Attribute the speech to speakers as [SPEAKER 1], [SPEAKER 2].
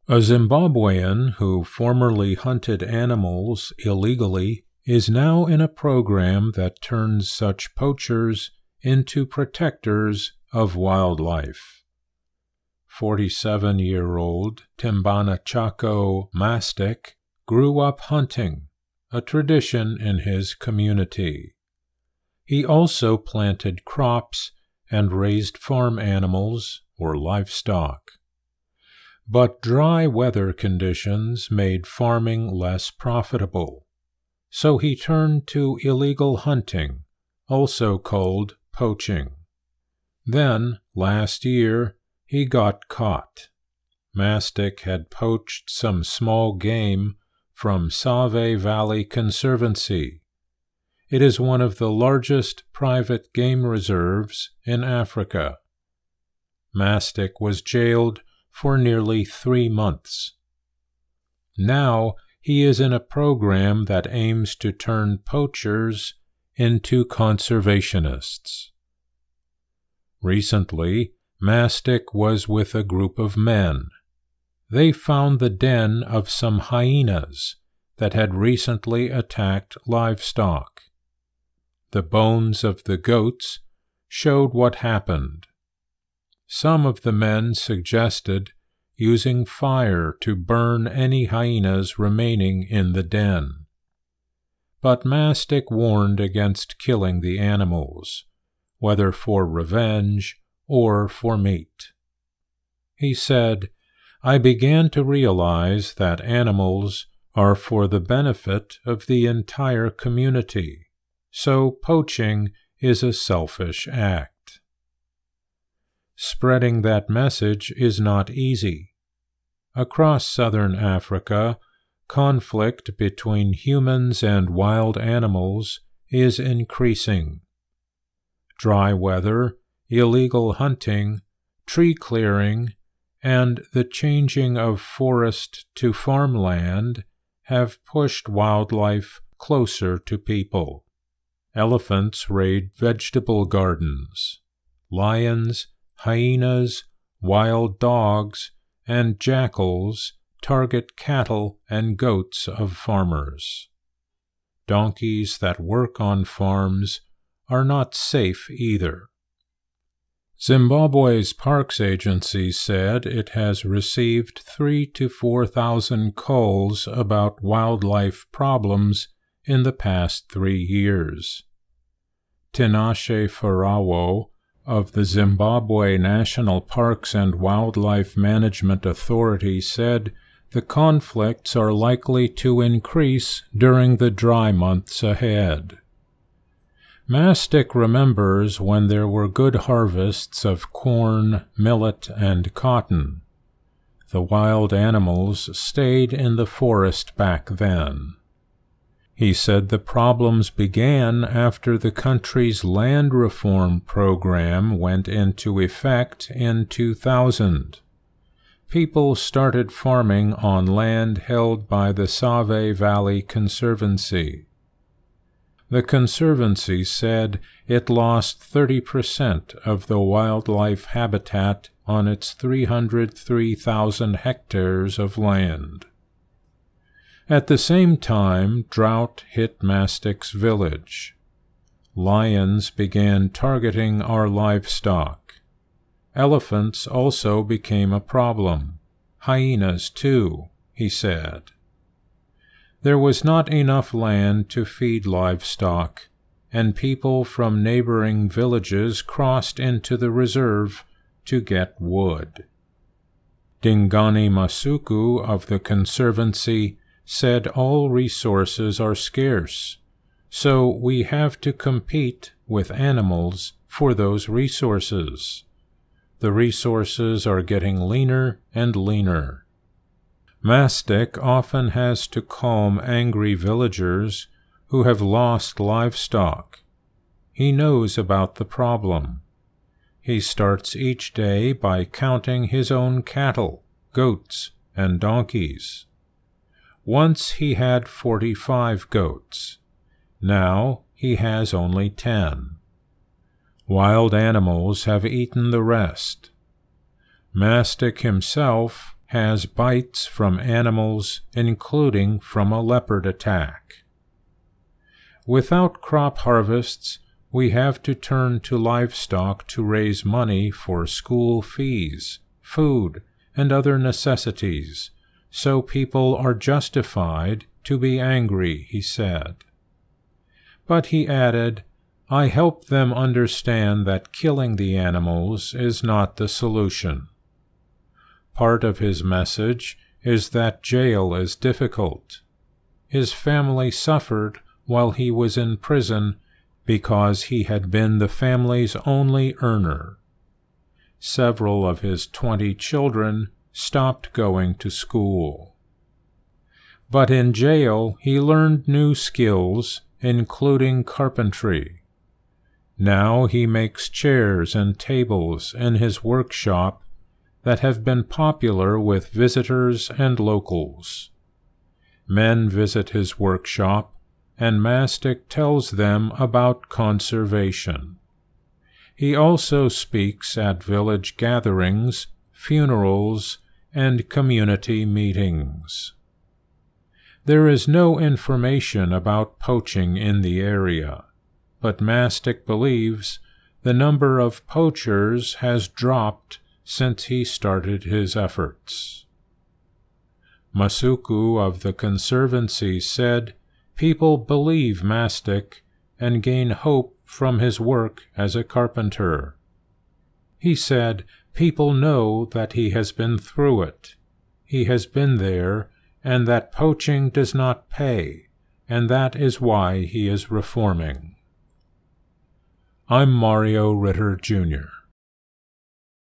[SPEAKER 1] A Zimbabwean who formerly hunted animals illegally is now in a program that turns such poachers into protectors of wildlife. 47-year-old Timbana Chako Mastic grew up hunting, a tradition in his community. He also planted crops and raised farm animals or livestock. But dry weather conditions made farming less profitable, so he turned to illegal hunting, also called poaching. Then, last year, he got caught. Mastic had poached some small game from Save Valley Conservancy. It is one of the largest private game reserves in Africa. Mastic was jailed for nearly 3 months. Now he is in a program that aims to turn poachers into conservationists. Recently, Mastic was with a group of men. They found the den of some hyenas that had recently attacked livestock. The bones of the goats showed what happened. Some of the men suggested using fire to burn any hyenas remaining in the den. But Mastic warned against killing the animals, whether for revenge or for meat. He said, "I began to realize that animals are for the benefit of the entire community, so poaching is a selfish act." Spreading that message is not easy. Across southern Africa, conflict between humans and wild animals is increasing. Dry weather, illegal hunting, tree clearing, and the changing of forest to farmland have pushed wildlife closer to people. Elephants raid vegetable gardens. Lions, hyenas, wild dogs, and jackals target cattle and goats of farmers. Donkeys that work on farms are not safe either. Zimbabwe's Parks Agency said it has received 3,000 to 4,000 calls about wildlife problems in the past 3 years. Tinashe Farawo of the Zimbabwe National Parks and Wildlife Management Authority said the conflicts are likely to increase during the dry months ahead. Mastic remembers when there were good harvests of corn, millet, and cotton. The wild animals stayed in the forest back then. He said the problems began after the country's land reform program went into effect in 2000. People started farming on land held by the Save Valley Conservancy. The Conservancy said it lost 30% of the wildlife habitat on its 303,000 hectares of land. At the same time, drought hit Mastic's village. Lions began targeting our livestock. Elephants also became a problem. Hyenas, too, he said. There was not enough land to feed livestock, and people from neighboring villages crossed into the reserve to get wood. Dingani Masuku of the Conservancy said all resources are scarce, so we have to compete with animals for those resources. The resources are getting leaner and leaner. Mastic often has to calm angry villagers who have lost livestock. He knows about the problem. He starts each day by counting his own cattle, goats, and donkeys. Once he had 45 goats. Now he has only 10. Wild animals have eaten the rest. Mastic himself has bites from animals, including from a leopard attack. Without crop harvests, we have to turn to livestock to raise money for school fees, food, and other necessities, so people are justified to be angry, he said. But he added, I help them understand that killing the animals is not the solution. Part of his message is that jail is difficult. His family suffered while he was in prison because he had been the family's only earner. Several of his 20 children stopped going to school. But in jail he learned new skills, including carpentry. Now he makes chairs and tables in his workshop that have been popular with visitors and locals. Men visit his workshop, and Mastic tells them about conservation. He also speaks at village gatherings, funerals, and community meetings. There is no information about poaching in the area, but Mastic believes the number of poachers has dropped since he started his efforts. Masuku of the Conservancy said people believe Mastic and gain hope from his work as a carpenter. He said people know that he has been through it. He has been there, and that poaching does not pay, and that is why he is reforming. I'm Mario Ritter, Jr.